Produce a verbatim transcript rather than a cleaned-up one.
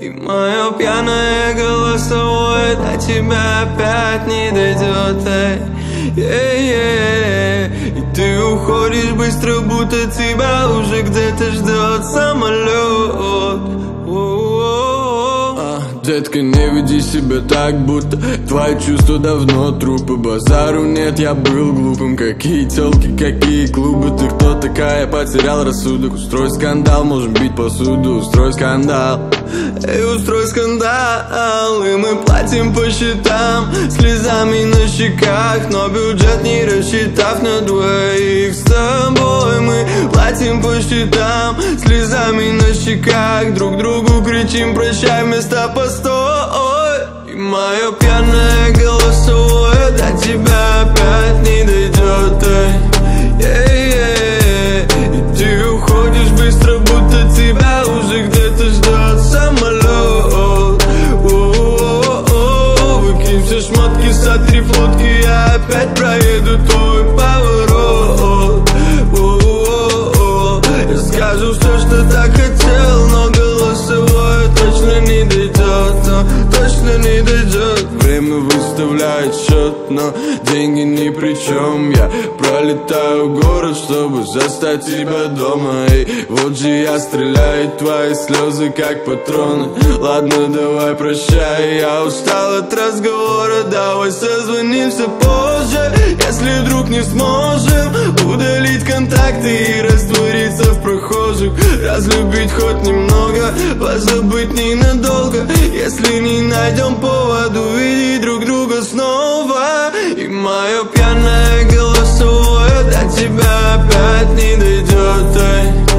И мое пьяное голосовое до тебя опять не дойдет, эй, эй, эй. И ты уходишь быстро, будто тебя уже где-то ждет самолет. Детка, не веди себя так, будто твои чувства давно трупы. Базару нет, я был глупым. Какие телки, какие клубы. Ты кто такая, потерял рассудок. Устрой скандал, можем бить посуду. Устрой скандал, эй, устрой скандал. И мы платим по счетам, слезами на щеках, но бюджет не рассчитав на двоих. С тобой мы платим по счетам, слезами на щеках, друг другу кричим прощай вместо постой. И мое пьяное голосовое до тебя опять не дойдет, эй, эй, эй. И ты уходишь быстро, будто тебя уже где-то ждет самолет. О-о-о-о. Выкинь все шмотки, сотри флотки, я опять проеду твой поворот. О-о-о-о. Я скажу все, что так хотел, но голосовое точно не дойдет, но точно не дойдет. Время выставляет счет, но деньги ни при чем. Я пролетаю город, чтобы застать тебя дома. И вот же я стреляю, твои слезы как патроны. Ладно, давай прощай, я устал от разговора. Давай созвонимся позже, если вдруг не сможем удалить контакты и раствориться в прохожих. Разлюбить хоть немного, позабыть ненадолго. Если не найдем повод увидеть друг друга снова. И мое пьяное голосовое до тебя опять не дойдет, эй.